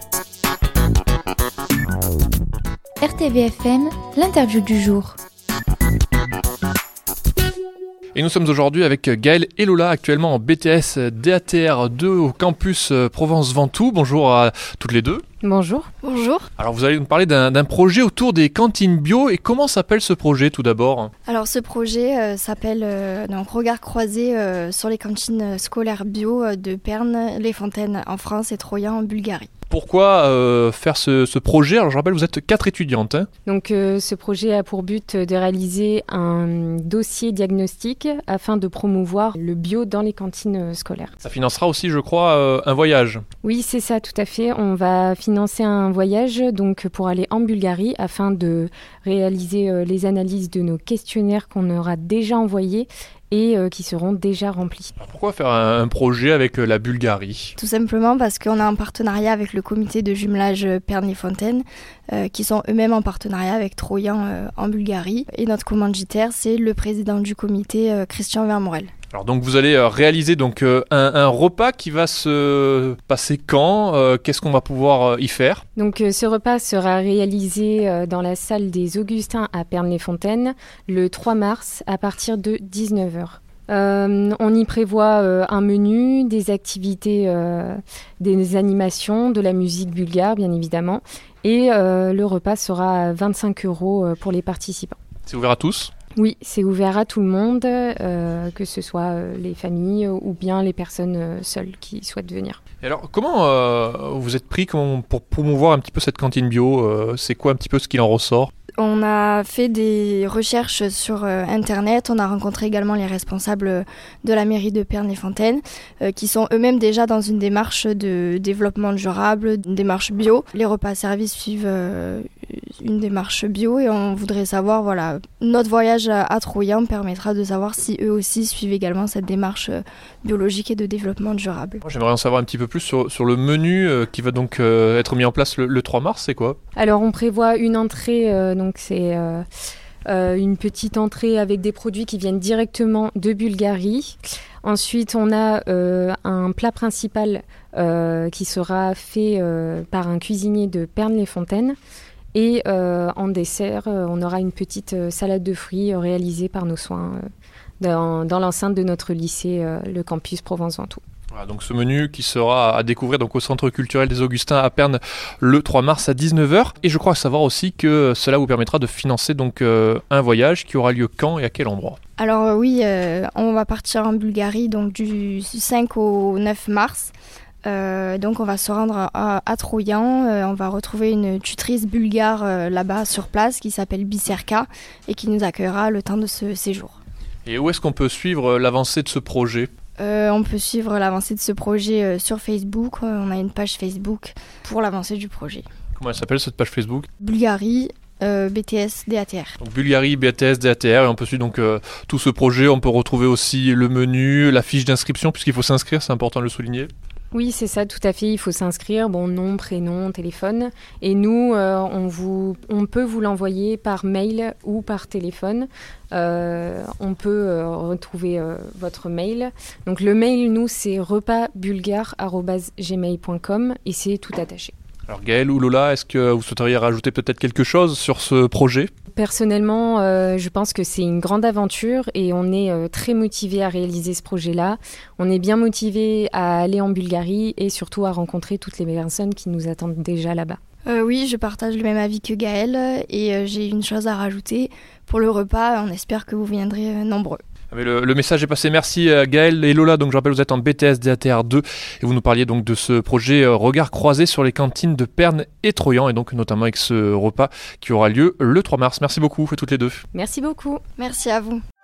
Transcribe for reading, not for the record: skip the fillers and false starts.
RTVFM, l'interview du jour. Et nous sommes aujourd'hui avec Gaël et Lola, actuellement en BTS DATR 2 au campus Provence-Ventoux. Bonjour à toutes les deux. Bonjour. Bonjour. Alors vous allez nous parler d'un projet autour des cantines bio. Et comment s'appelle ce projet tout d'abord ? Alors ce projet s'appelle donc Regard croisé sur les cantines scolaires bio de Pernes, Les Fontaines en France et Troyen en Bulgarie. Pourquoi faire ce projet ? Alors je rappelle, vous êtes 4 étudiantes. Donc ce projet a pour but de réaliser un dossier diagnostic afin de promouvoir le bio dans les cantines scolaires. Ça financera aussi, je crois, un voyage. Oui, c'est ça, tout à fait. On va financer un voyage donc pour aller en Bulgarie afin de réaliser les analyses de nos questionnaires qu'on aura déjà envoyés et qui seront déjà remplis. Alors pourquoi faire un projet avec la Bulgarie ? Tout simplement parce qu'on a un partenariat avec le comité de jumelage Pernes-les-Fontaines qui sont eux-mêmes en partenariat avec Troyen en Bulgarie. Et notre commanditaire, c'est le président du comité, Christian Vermorel. Alors donc vous allez réaliser donc un repas qui va se passer quand ? Qu'est-ce qu'on va pouvoir y faire ? Donc ce repas sera réalisé dans la salle des Augustins à Pernes-les-Fontaines le 3 mars à partir de 19h. On y prévoit un menu, des activités, des animations, de la musique bulgare bien évidemment et le repas sera à 25 € pour les participants. C'est ouvert à tous ? Oui, c'est ouvert à tout le monde, que ce soit les familles ou bien les personnes seules qui souhaitent venir. Et alors, comment vous êtes pris pour promouvoir un petit peu cette cantine bio ? C'est quoi un petit peu ce qu'il en ressort ? On a fait des recherches sur Internet, on a rencontré également les responsables de la mairie de Pernes-les-Fontaines qui sont eux-mêmes déjà dans une démarche de développement durable, une démarche bio. Les repas services suivent une démarche bio et on voudrait savoir, voilà, notre voyage à Troyen permettra de savoir si eux aussi suivent également cette démarche biologique et de développement durable. Moi, j'aimerais en savoir un petit peu plus sur le menu qui va donc être mis en place le 3 mars, c'est quoi ? Alors on prévoit une entrée, donc c'est une petite entrée avec des produits qui viennent directement de Bulgarie. Ensuite on a un plat principal qui sera fait par un cuisinier de Pernes-les-Fontaines. Et en dessert, on aura une petite salade de fruits réalisée par nos soins dans l'enceinte de notre lycée, le campus Provence-Ventoux. Voilà, donc ce menu qui sera à découvrir donc, au Centre culturel des Augustins à Pernes le 3 mars à 19h. Et je crois savoir aussi que cela vous permettra de financer donc, un voyage qui aura lieu quand et à quel endroit ? Alors oui, on va partir en Bulgarie donc, du 5 au 9 mars. Donc on va se rendre à Troyen, on va retrouver une tutrice bulgare là-bas sur place qui s'appelle Biserka et qui nous accueillera le temps de ce séjour. Et où est-ce qu'on peut suivre l'avancée de ce projet ? On peut suivre l'avancée de ce projet sur Facebook, on a une page Facebook pour l'avancée du projet. Comment elle s'appelle cette page Facebook ? Bulgarie BTS DATR. Donc Bulgarie BTS DATR et on peut suivre donc tout ce projet, on peut retrouver aussi le menu, la fiche d'inscription puisqu'il faut s'inscrire, c'est important de le souligner. Oui, c'est ça, tout à fait. Il faut s'inscrire, nom, prénom, téléphone. Et nous, on peut vous l'envoyer par mail ou par téléphone. On peut retrouver votre mail. Donc le mail, nous, c'est repasbulgare@gmail.com et c'est tout attaché. Alors Gaël ou Lola, est-ce que vous souhaiteriez rajouter peut-être quelque chose sur ce projet ? Personnellement, je pense que c'est une grande aventure et on est très motivés à réaliser ce projet-là. On est bien motivés à aller en Bulgarie et surtout à rencontrer toutes les personnes qui nous attendent déjà là-bas. Oui, je partage le même avis que Gaël et j'ai une chose à rajouter. Pour le repas, on espère que vous viendrez nombreux. Mais le message est passé. Merci Gaël et Lola. Donc je rappelle, vous êtes en BTS DATR 2 et vous nous parliez donc de ce projet Regard croisé sur les cantines de Pernes et Troyen et donc notamment avec ce repas qui aura lieu le 3 mars. Merci beaucoup à toutes les deux. Merci beaucoup. Merci à vous.